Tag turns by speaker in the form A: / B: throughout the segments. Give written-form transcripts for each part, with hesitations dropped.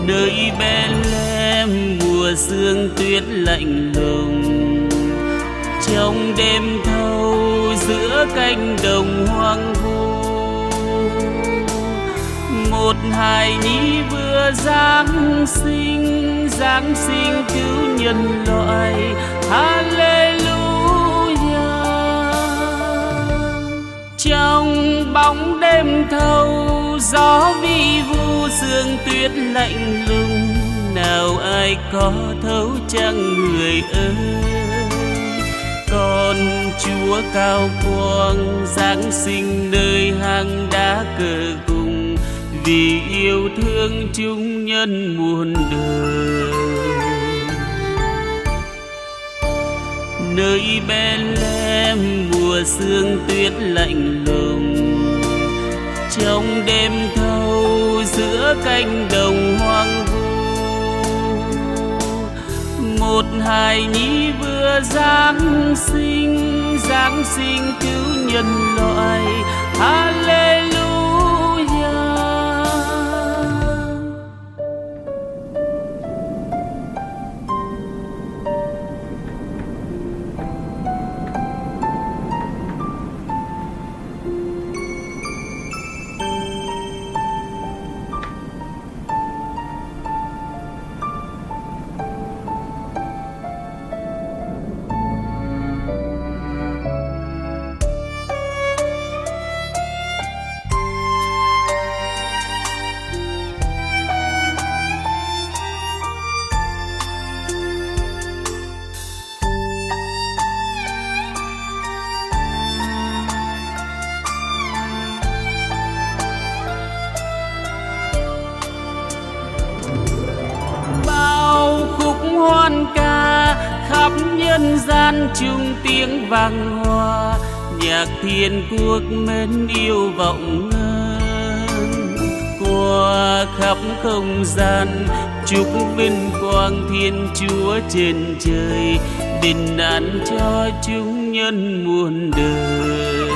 A: Nơi Bethlehem mùa sương tuyết lạnh lùng, trong đêm thâu giữa cánh đồng hoang vu, một hài nhi vừa Giáng sinh cứu nhân loại. Hallelujah. Trong bóng đêm thâu gió vi vu sương tuyết lạnh lùng, nào ai có thấu chăng người ơi? Con Chúa cao quang Giáng sinh nơi hang đá cờ cùng, vì yêu thương chúng nhân muôn đời. Nơi Bethlehem mùa sương tuyết lạnh lùng, trong đêm thâu giữa cánh đồng hoang vu, một hài nhi vừa Giáng sinh cứu nhân loại. Hallelujah. Hoan ca khắp nhân gian chung tiếng vang hoa, nhạc thiên quốc mến yêu vọng ngân. Qua khắp không gian chúc vinh quang Thiên Chúa trên trời, bình an cho chúng nhân muôn đời.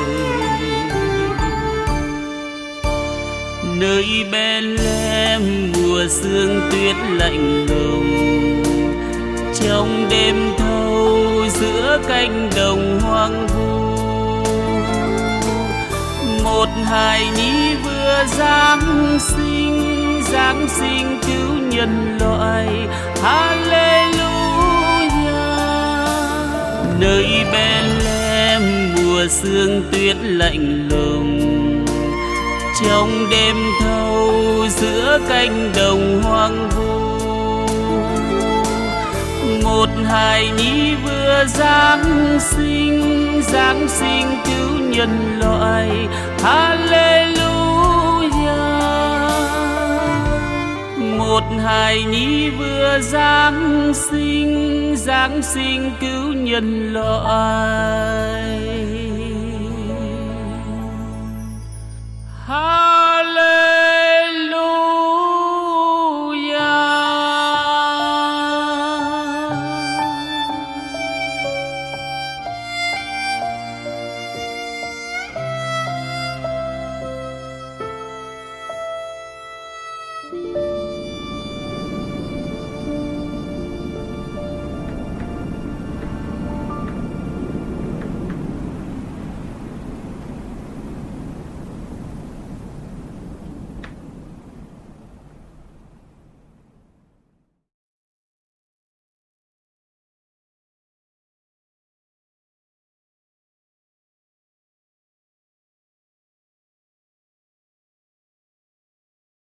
A: Nơi Bethlehem mùa sương tuyết lạnh lùng, trong đêm thâu giữa cánh đồng hoang vu, một hài nhi vừa Giáng sinh cứu nhân loại. Hallelujah. Nơi Bethlehem mùa sương tuyết lạnh lùng, trong đêm thâu giữa cánh đồng hoang vu, một hài nhi vừa Giáng sinh cứu nhân loại. Hallelujah. Một hài nhi vừa Giáng sinh cứu nhân loại.